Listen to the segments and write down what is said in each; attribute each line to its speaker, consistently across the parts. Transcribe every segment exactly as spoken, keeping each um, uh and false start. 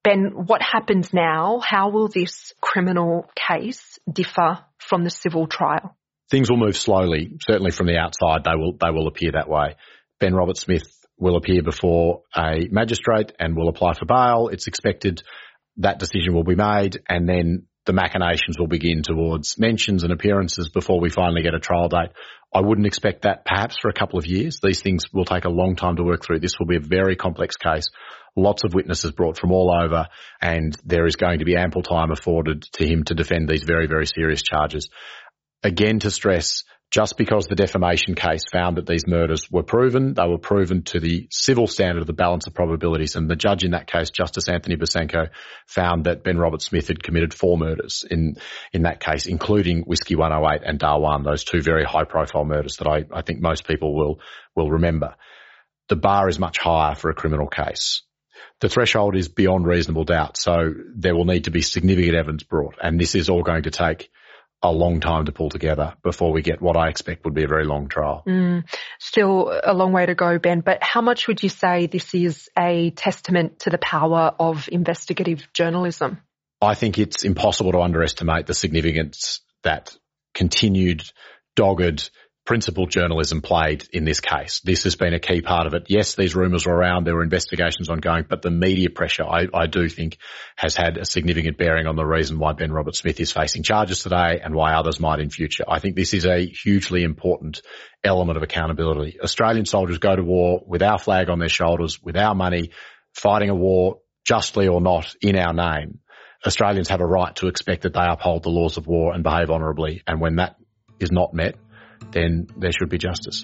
Speaker 1: Ben, what happens now? How will this criminal case differ from the civil trial?
Speaker 2: Things will move slowly. Certainly from the outside, they will they will appear that way. Ben Roberts-Smith will appear before a magistrate and will apply for bail. It's expected that decision will be made, and then the machinations will begin towards mentions and appearances before we finally get a trial date. I wouldn't expect that perhaps for a couple of years. These things will take a long time to work through. This will be a very complex case. Lots of witnesses brought from all over, and there is going to be ample time afforded to him to defend these very, very serious charges. Again, to stress, just because the defamation case found that these murders were proven, they were proven to the civil standard of the balance of probabilities, and the judge in that case, Justice Anthony Besenko, found that Ben Roberts-Smith had committed four murders in in that case, including Whiskey one oh eight and Darwan, those two very high-profile murders that I, I think most people will will remember. The bar is much higher for a criminal case. The threshold is beyond reasonable doubt, so there will need to be significant evidence brought, and this is all going to take a long time to pull together before we get what I expect would be a very long trial.
Speaker 1: Mm, still a long way to go, Ben, but how much would you say this is a testament to the power of investigative journalism?
Speaker 2: I think it's impossible to underestimate the significance that continued, dogged, principled journalism played in this case. This has been a key part of it. Yes, these rumours were around, there were investigations ongoing, but the media pressure, I, I do think, has had a significant bearing on the reason why Ben Roberts-Smith is facing charges today and why others might in future. I think this is a hugely important element of accountability. Australian soldiers go to war with our flag on their shoulders, with our money, fighting a war, justly or not, in our name. Australians have a right to expect that they uphold the laws of war and behave honourably, and when that is not met, then there should be justice.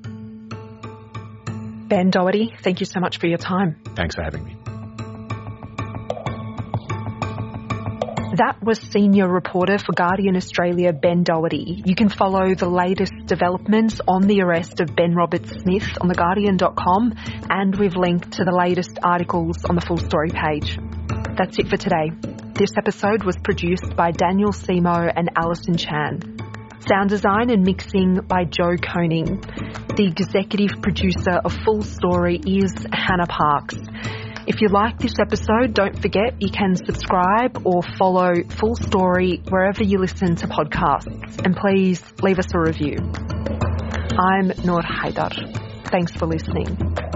Speaker 1: Ben Doherty, thank you so much for your time.
Speaker 2: Thanks for having me.
Speaker 1: That was senior reporter for Guardian Australia, Ben Doherty. You can follow the latest developments on the arrest of Ben Roberts-Smith on the guardian dot com, and we've linked to the latest articles on the full story page. That's it for today. This episode was produced by Daniel Simo and Alison Chan. Sound design and mixing by Joe Koning. The executive producer of Full Story is Hannah Parks. If you like this episode, don't forget you can subscribe or follow Full Story wherever you listen to podcasts. And please leave us a review. I'm Noor Haidar. Thanks for listening.